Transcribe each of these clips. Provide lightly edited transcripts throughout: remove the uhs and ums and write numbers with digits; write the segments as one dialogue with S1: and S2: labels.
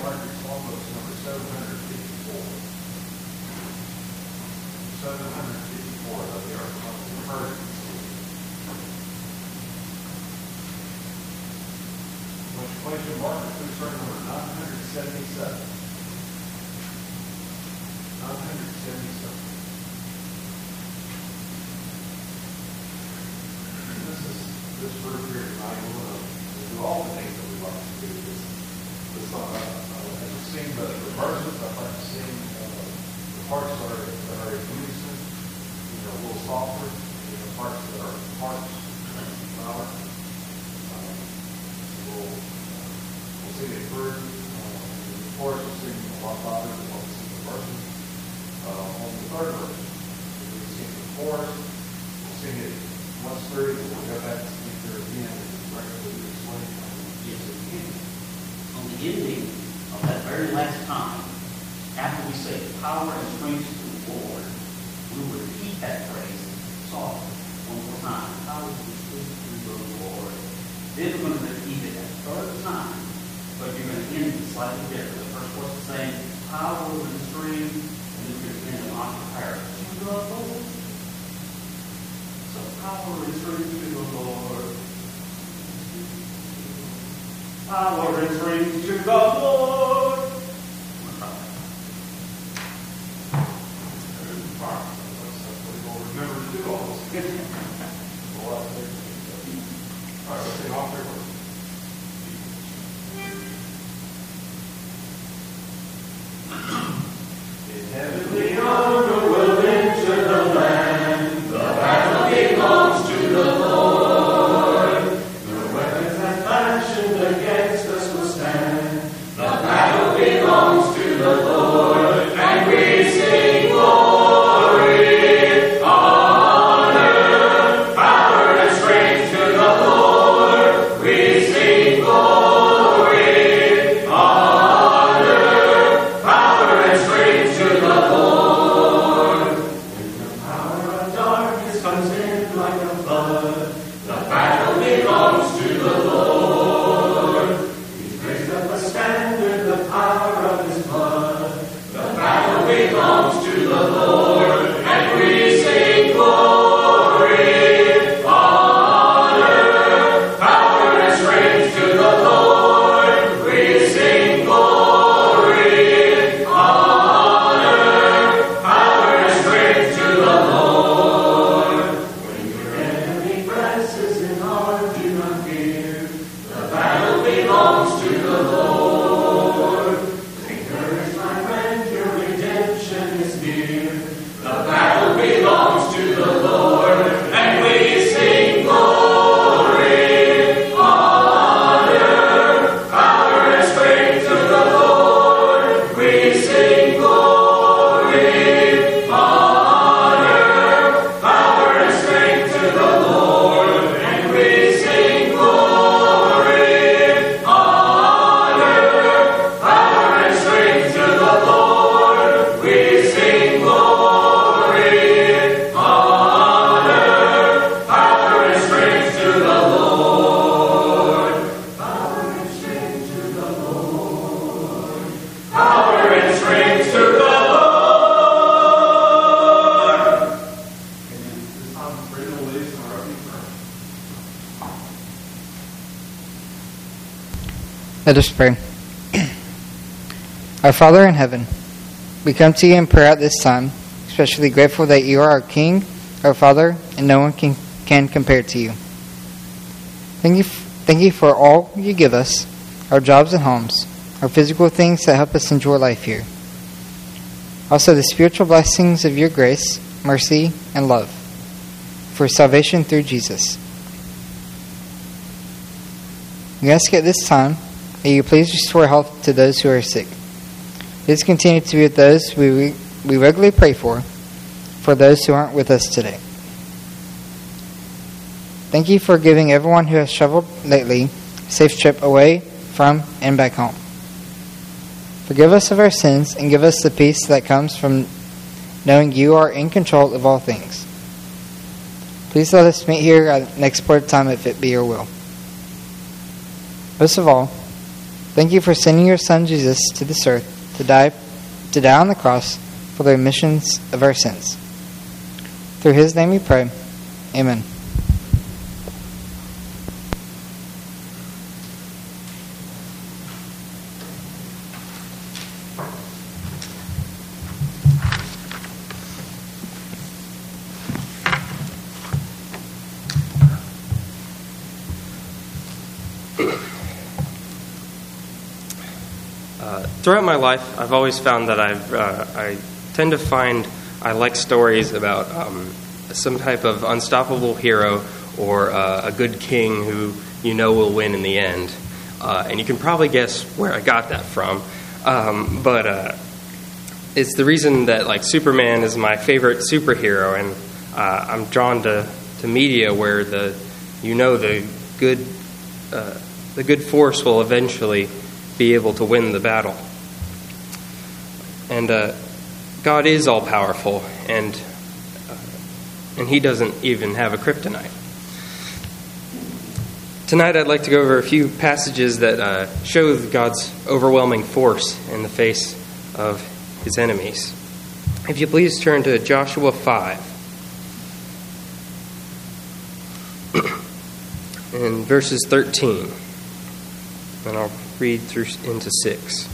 S1: Margaret's Songbooks number 754. 754 of the Ark of the Persians. Legislation Margaret, please turn number 977. 977. This group here tonight, we want to do all the things that we like to do. As we sing the verses, I'd like to sing the parts that are in unison, a little softer, parts that are parts louder. We'll sing it through. The chorus will sing a lot louder than what we sing the verses. On the third verse, we'll sing the chorus. We'll sing it once through, and we'll go back to sing it through again and regularly explain.
S2: Yes, on the ending of that very last time, after we say power and strength to the Lord, we will repeat that phrase softly one more time. Power and strength to the Lord. Then we're going to repeat it a third time, but you're going to end it slightly different. The first verse is saying power and strength, and then you're going to end an octave higher. To the Lord. So power and strength to the Lord. Power and strength to the Lord.
S1: We'll remember to do all those things. All right, let's sing all three words. In heavenly honor will enter the land. The battle belongs to the Lord. The weapons that fashioned against us will stand. The battle belongs to the Lord, and we sing glory, honor, power, and strength to the Lord. We sing glory, honor, power, and strength to the Lord. When the power of darkness comes in like a flood, the battle belongs to the Lord. He's raised up a standard, the power of his blood. The battle belongs to the Lord, and we sing glory, honor, power, and strength to the Lord. We sing glory, honor, power, and strength to the Lord. When your enemy presses in hard, do not fear. The battle belongs to the Lord. Encourage, my friend, your redemption is near. The battle belongs to the Lord, and we sing glory, honor, power, and strength to the Lord. We sing glory, honor, power, and strength to the Lord, and we sing glory, honor, power, and strength to the Lord. We sing glory, honor, power, and strength to the Lord. Power and strength to the Lord. Power and strength to the Lord. Amen. This time, bring the ladies and our prayer.
S3: Let us pray. Our Father in heaven, we come to you in prayer at this time, especially grateful that you are our King, our Father, and no one can compare to you. Thank you for all you give us, our jobs and homes, our physical things that help us enjoy life here. Also the spiritual blessings of your grace, mercy, and love, for salvation through Jesus. We ask at this time that you please restore health to those who are sick. Please continue to be with those we regularly pray for those who aren't with us today. Thank you for giving everyone who has traveled lately a safe trip away from and back home. Forgive us of our sins and give us the peace that comes from knowing you are in control of all things. Please let us meet here at next part time if it be your will. Most of all, Thank you for sending your Son Jesus to this earth to die on the cross for the remissions of our sins. Through his name we pray. Amen.
S4: Throughout my life, I've always found that I tend to find I like stories about some type of unstoppable hero or a good king who will win in the end. And you can probably guess where I got that from. But it's the reason that Superman is my favorite superhero, and I'm drawn to media where the good force will eventually be able to win the battle. And God is all-powerful, and he doesn't even have a kryptonite. Tonight I'd like to go over a few passages that show God's overwhelming force in the face of his enemies. If you please turn to Joshua 5. In verses 13. And I'll read through into 6.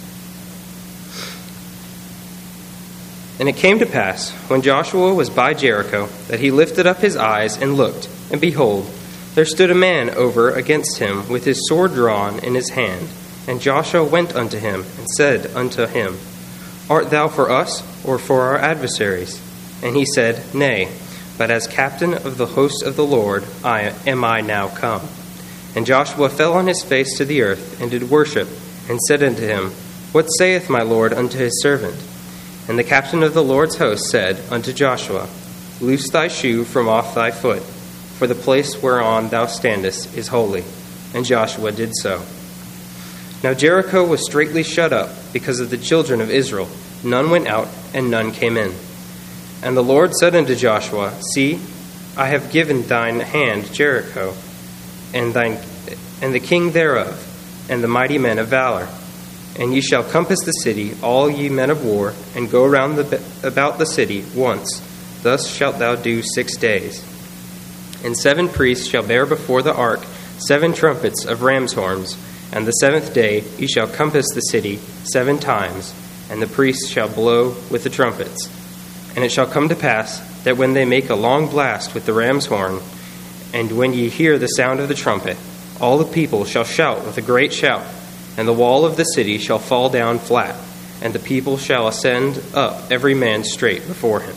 S4: And it came to pass, when Joshua was by Jericho, that he lifted up his eyes and looked, and behold, there stood a man over against him with his sword drawn in his hand. And Joshua went unto him, and said unto him, Art thou for us, or for our adversaries? And he said, Nay, but as captain of the host of the Lord am I now come. And Joshua fell on his face to the earth, and did worship, and said unto him, What saith my Lord unto his servant? And the captain of the Lord's host said unto Joshua, Loose thy shoe from off thy foot, for the place whereon thou standest is holy. And Joshua did so. Now Jericho was straitly shut up because of the children of Israel. None went out, and none came in. And the Lord said unto Joshua, See, I have given thine hand Jericho, and the king thereof, and the mighty men of valor. And ye shall compass the city, all ye men of war, and go round about the city once. Thus shalt thou do 6 days. And 7 priests shall bear before the ark 7 trumpets of ram's horns. And the 7th day ye shall compass the city 7 times, and the priests shall blow with the trumpets. And it shall come to pass that when they make a long blast with the ram's horn, and when ye hear the sound of the trumpet, all the people shall shout with a great shout, and the wall of the city shall fall down flat, and the people shall ascend up every man straight before him.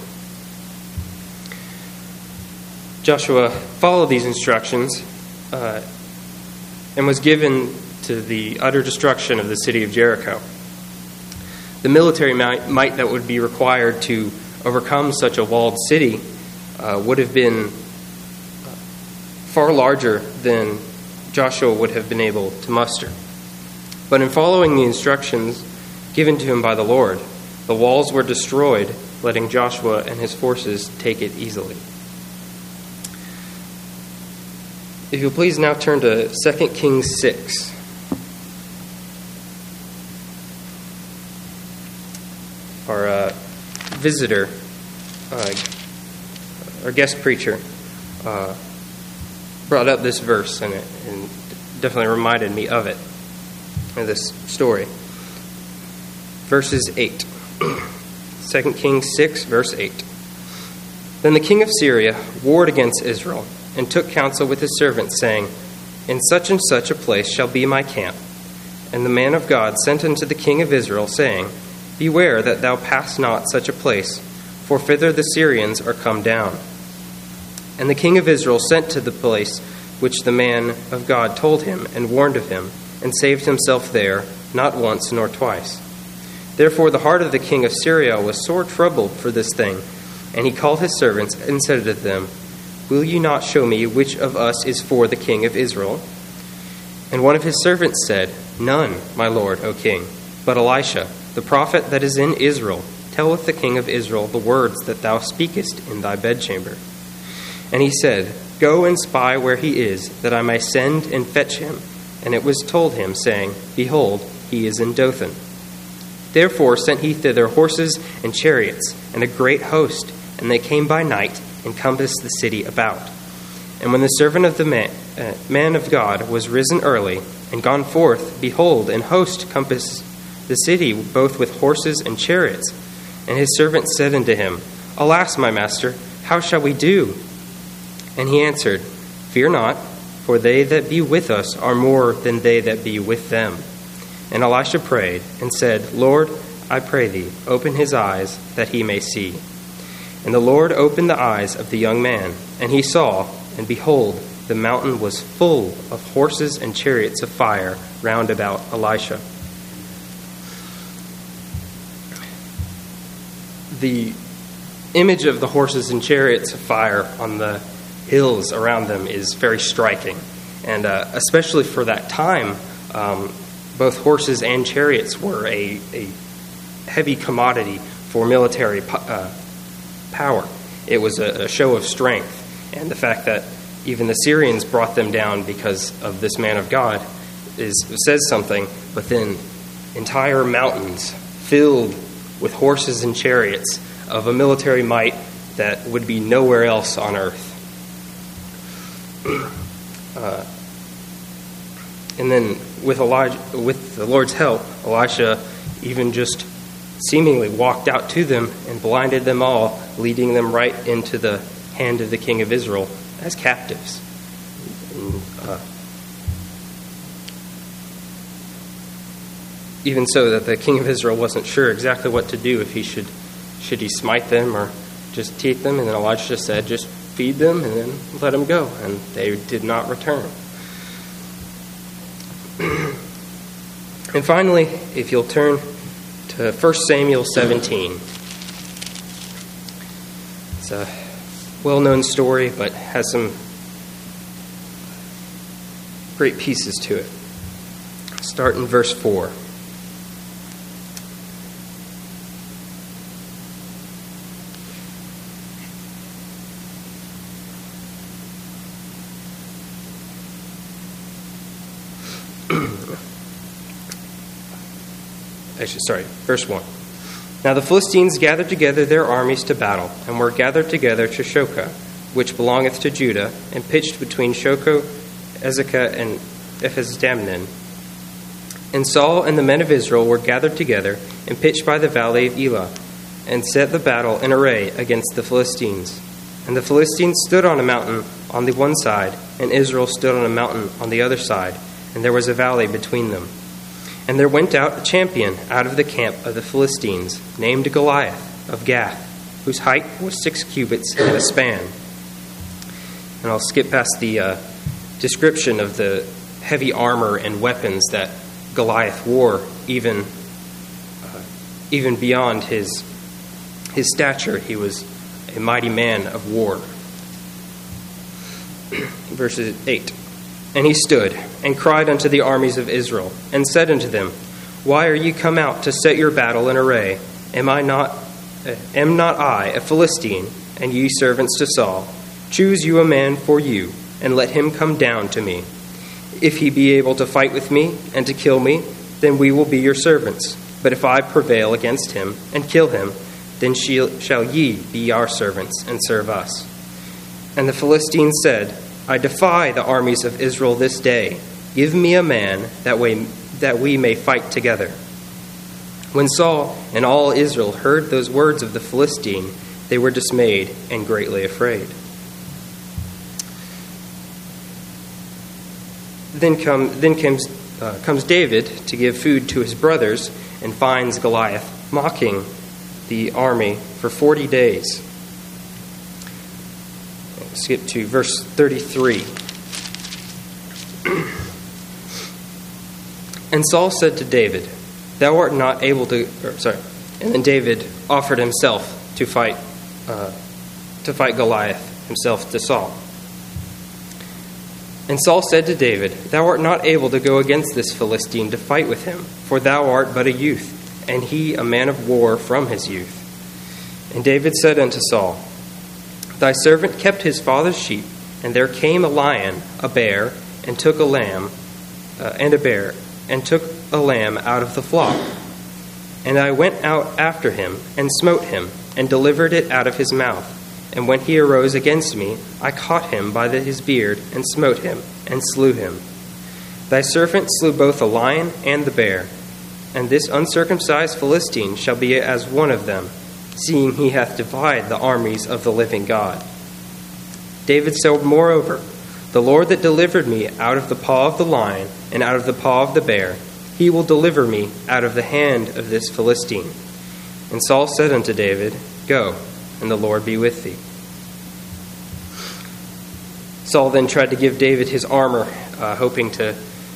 S4: Joshua followed these instructions and was given to the utter destruction of the city of Jericho. The military might that would be required to overcome such a walled city would have been far larger than Joshua would have been able to muster. But in following the instructions given to him by the Lord, the walls were destroyed, letting Joshua and his forces take it easily. If you'll please now turn to 2 Kings 6. Our visitor, our guest preacher, brought up this verse, and definitely reminded me of it, of this story. Verses 8. 2 Kings 6, verse 8. Then the king of Syria warred against Israel, and took counsel with his servants, saying, In such and such a place shall be my camp. And the man of God sent unto the king of Israel, saying, Beware that thou pass not such a place, for thither the Syrians are come down. And the king of Israel sent to the place which the man of God told him, and warned of him, and saved himself there, not once nor twice. Therefore the heart of the king of Syria was sore troubled for this thing, and he called his servants, and said to them, Will you not show me which of us is for the king of Israel? And one of his servants said, None, my lord, O king, but Elisha, the prophet that is in Israel, telleth the king of Israel the words that thou speakest in thy bedchamber. And he said, Go and spy where he is, that I may send and fetch him, And it was told him, saying, Behold, he is in Dothan. Therefore sent he thither horses and chariots, and a great host, and they came by night, and compassed the city about. And when the servant of the man of God was risen early, and gone forth, behold, an host compassed the city, both with horses and chariots. And his servant said unto him, Alas, my master, how shall we do? And he answered, Fear not, for they that be with us are more than they that be with them. And Elisha prayed, and said, Lord, I pray thee, open his eyes, that he may see. And the Lord opened the eyes of the young man, and he saw, and behold, the mountain was full of horses and chariots of fire round about Elisha. The image of the horses and chariots of fire on the hills around them is very striking. And especially for that time, both horses and chariots were a heavy commodity for military power. It was a show of strength. And the fact that even the Syrians brought them down because of this man of God says something. But then entire mountains filled with horses and chariots of a military might that would be nowhere else on earth. And then with the Lord's help, Elisha even just seemingly walked out to them and blinded them all, leading them right into the hand of the king of Israel as captives. Even so that the king of Israel wasn't sure exactly what to do, if he should he smite them or just teach them. And then Elijah said, just feed them and then let them go. And they did not return. And finally, if you'll turn to 1 Samuel 17. It's a well-known story, but has some great pieces to it. Start in verse 4. Verse 1. Now the Philistines gathered together their armies to battle, and were gathered together to Shoka, which belongeth to Judah, and pitched between Shoko, Ezekah, and Ephes-dammim. And Saul and the men of Israel were gathered together, and pitched by the valley of Elah, and set the battle in array against the Philistines. And the Philistines stood on a mountain on the one side, and Israel stood on a mountain on the other side, and there was a valley between them. And there went out a champion out of the camp of the Philistines, named Goliath of Gath, whose height was 6 cubits and a span. And I'll skip past the description of the heavy armor and weapons that Goliath wore, even beyond his stature. He was a mighty man of war. Verses 8. And he stood and cried unto the armies of Israel, and said unto them, Why are ye come out to set your battle in array? Am not I a Philistine, and ye servants to Saul? Choose you a man for you, and let him come down to me. If he be able to fight with me, and to kill me, then we will be your servants. But if I prevail against him, and kill him, then shall ye be our servants, and serve us. And the Philistines said, I defy the armies of Israel this day. Give me a man, that we may fight together. When Saul and all Israel heard those words of the Philistine, they were dismayed and greatly afraid. Then comes David to give food to his brothers, and finds Goliath mocking the army for 40 days. Skip to verse 33. And Saul said to David, Thou art not able to... And then David offered himself to fight Goliath himself to Saul. And Saul said to David, Thou art not able to go against this Philistine to fight with him, for thou art but a youth, and he a man of war from his youth. And David said unto Saul, Thy servant kept his father's sheep, and there came a lion, a bear, and took a lamb, and a bear, and took a lamb out of the flock. And I went out after him, and smote him, and delivered it out of his mouth. And when he arose against me, I caught him by his beard, and smote him, and slew him. Thy servant slew both the lion and the bear, and this uncircumcised Philistine shall be as one of them, seeing he hath defied the armies of the living God. David said, moreover, the Lord that delivered me out of the paw of the lion and out of the paw of the bear, he will deliver me out of the hand of this Philistine. And Saul said unto David, Go, and the Lord be with thee. Saul then tried to give David his armor, hoping to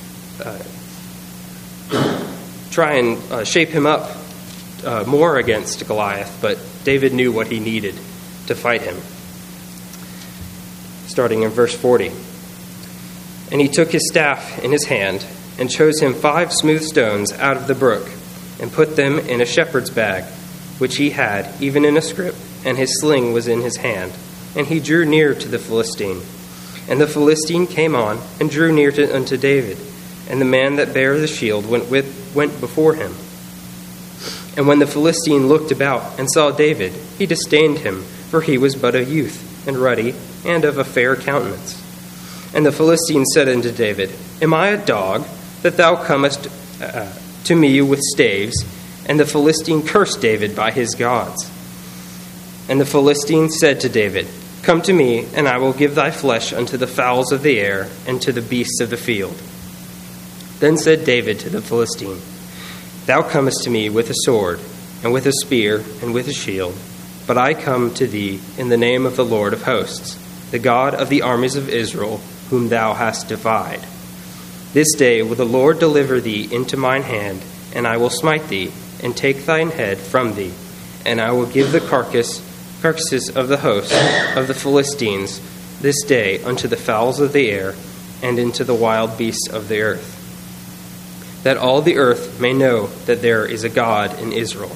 S4: try and shape him up more against Goliath, but David knew what he needed to fight him. Starting in verse 40. And he took his staff in his hand, and chose him 5 smooth stones out of the brook, and put them in a shepherd's bag, which he had, even in a scrip, and his sling was in his hand. And he drew near to the Philistine. And the Philistine came on, and drew near unto David. And the man that bare the shield went before him. And when the Philistine looked about, and saw David, he disdained him, for he was but a youth, and ruddy, and of a fair countenance. And the Philistine said unto David, Am I a dog, that thou comest to me with staves? And the Philistine cursed David by his gods. And the Philistine said to David, Come to me, and I will give thy flesh unto the fowls of the air, and to the beasts of the field. Then said David to the Philistine, Thou comest to me with a sword, and with a spear, and with a shield, but I come to thee in the name of the Lord of hosts, the God of the armies of Israel, whom thou hast defied. This day will the Lord deliver thee into mine hand, and I will smite thee, and take thine head from thee, and I will give the carcasses of the host of the Philistines this day unto the fowls of the air, and into the wild beasts of the earth, that all the earth may know that there is a God in Israel.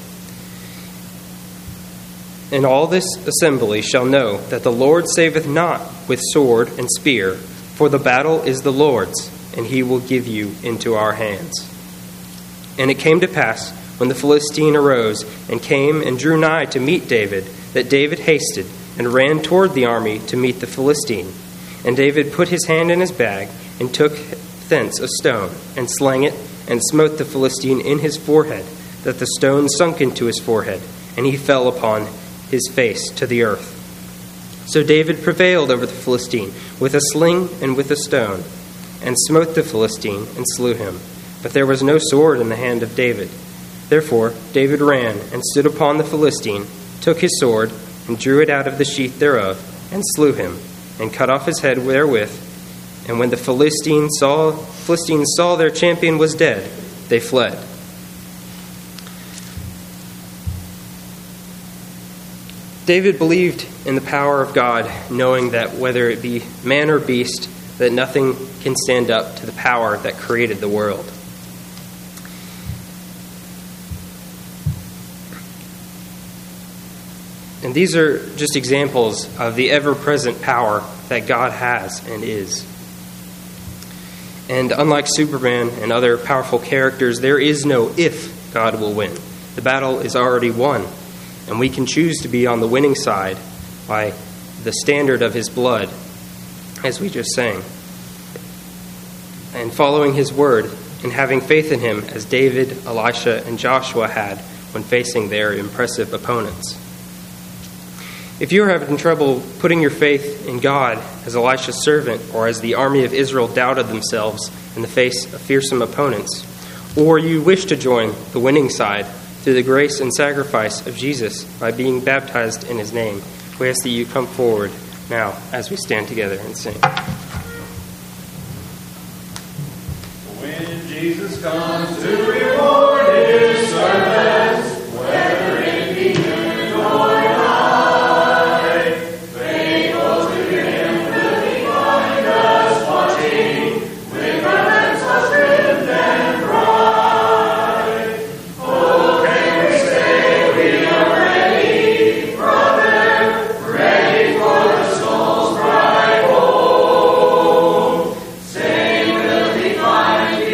S4: And all this assembly shall know that the Lord saveth not with sword and spear, for the battle is the Lord's, and he will give you into our hands. And it came to pass, when the Philistine arose and came and drew nigh to meet David, that David hasted and ran toward the army to meet the Philistine. And David put his hand in his bag, and took thence a stone, and slang it, and smote the Philistine in his forehead, that the stone sunk into his forehead, and he fell upon his face to the earth. So David prevailed over the Philistine with a sling and with a stone, and smote the Philistine and slew him. But there was no sword in the hand of David. Therefore David ran and stood upon the Philistine, took his sword, and drew it out of the sheath thereof, and slew him, and cut off his head therewith. And when the Philistines saw their champion was dead, they fled. David believed in the power of God, knowing that whether it be man or beast, that nothing can stand up to the power that created the world. And these are just examples of the ever-present power that God has and is. And unlike Superman and other powerful characters, there is no if God will win. The battle is already won. And we can choose to be on the winning side by the standard of his blood, as we just sang. And following his word and having faith in him as David, Elisha, and Joshua had when facing their impressive opponents. If you are having trouble putting your faith in God as Elisha's servant, or as the army of Israel doubted themselves in the face of fearsome opponents, or you wish to join the winning side through the grace and sacrifice of Jesus by being baptized in his name, we ask that you come forward now as we stand together and sing.
S1: When Jesus comes to reward his servants, whether it be noon or night, faithful to him will he find us watching with our lamps all trimmed and bright. Oh, can we say we are ready, brother, ready for the soul's bright home? Say, will he find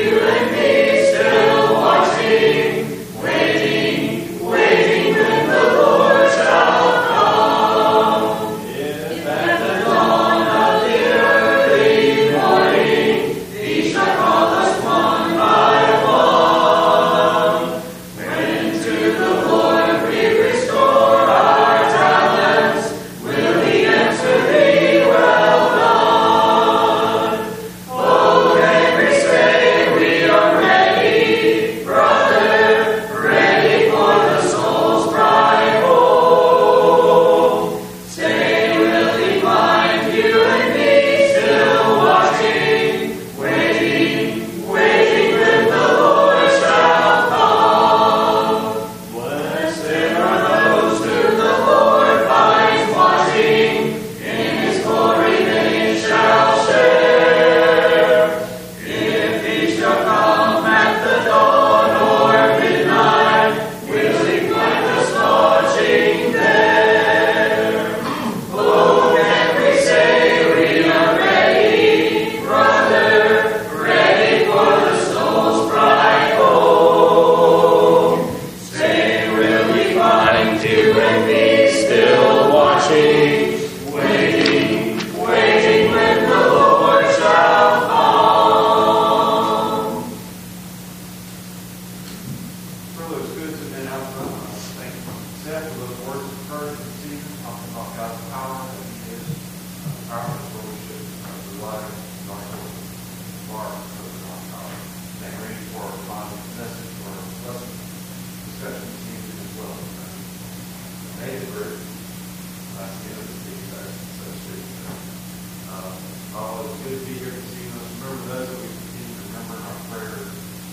S5: good to be here this evening. Remember those that we continue to remember in our prayers,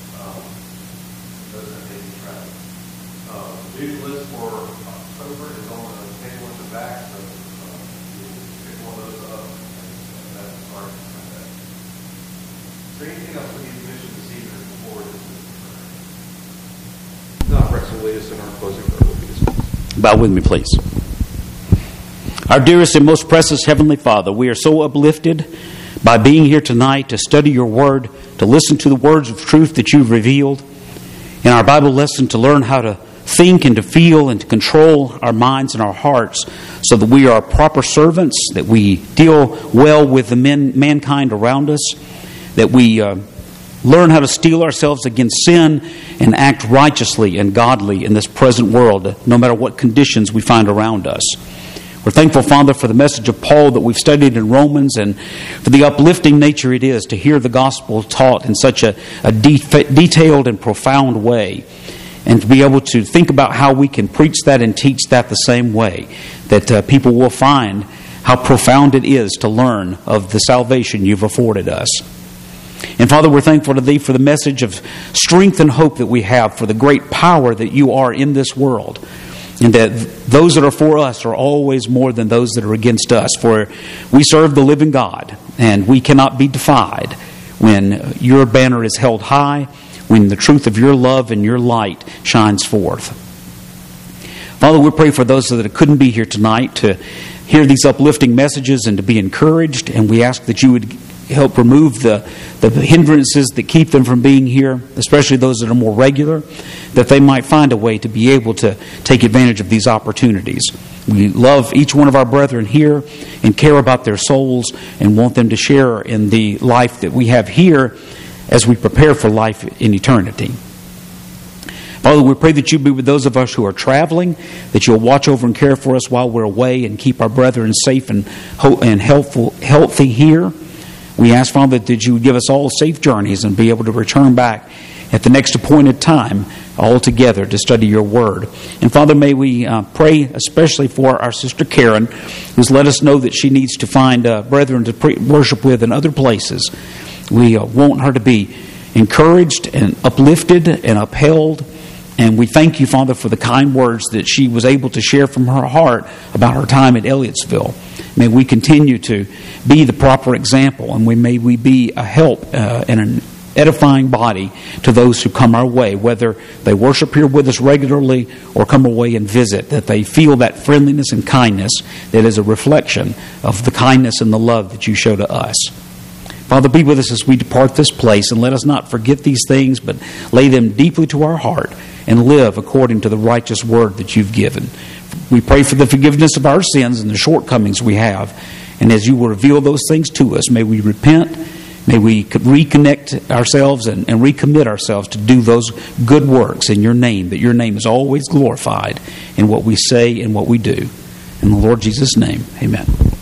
S5: those that may be traveling. The due list for October is on the table in the back, so you'll pick one of those up, and that's our that. Is there anything else we need to mention this evening before this is
S6: Not Rex will lead us in our closing prayer. Will be dismissed.
S7: Bow with me, please. Our dearest and most precious Heavenly Father, we are so uplifted by being here tonight to study your word, to listen to the words of truth that you've revealed in our Bible lesson, to learn how to think and to feel and to control our minds and our hearts so that we are proper servants, that we deal well with the mankind around us, that we learn how to steel ourselves against sin and act righteously and godly in this present world, no matter what conditions we find around us. We're thankful, Father, for the message of Paul that we've studied in Romans and for the uplifting nature it is to hear the gospel taught in such a detailed and profound way, and to be able to think about how we can preach that and teach that the same way, that people will find how profound it is to learn of the salvation you've afforded us. And Father, we're thankful to Thee for the message of strength and hope that we have for the great power that You are in this world, and that those that are for us are always more than those that are against us. For we serve the living God, and we cannot be defied when Your banner is held high, when the truth of Your love and Your light shines forth. Father, we pray for those that couldn't be here tonight to hear these uplifting messages and to be encouraged, and we ask that You would help remove the hindrances that keep them from being here, especially those that are more regular, that they might find a way to be able to take advantage of these opportunities. We love each one of our brethren here and care about their souls and want them to share in the life that we have here as we prepare for life in eternity. Father, we pray that You be with those of us who are traveling, that You'll watch over and care for us while we're away and keep our brethren safe and healthy here. We ask, Father, that You would give us all safe journeys and be able to return back at the next appointed time all together to study Your Word. And Father, may we pray especially for our sister Karen, who's let us know that she needs to find brethren to worship with in other places. We want her to be encouraged and uplifted and upheld. And we thank You, Father, for the kind words that she was able to share from her heart about her time at Elliottsville. May we continue to be the proper example, and may we be a help and an edifying body to those who come our way, whether they worship here with us regularly or come away and visit, that they feel that friendliness and kindness that is a reflection of the kindness and the love that You show to us. Father, be with us as we depart this place, and let us not forget these things, but lay them deeply to our heart and live according to the righteous word that You've given. We pray for the forgiveness of our sins and the shortcomings we have. And as You will reveal those things to us, may we repent, may we reconnect ourselves and recommit ourselves to do those good works in Your name, that Your name is always glorified in what we say and what we do. In the Lord Jesus' name, amen.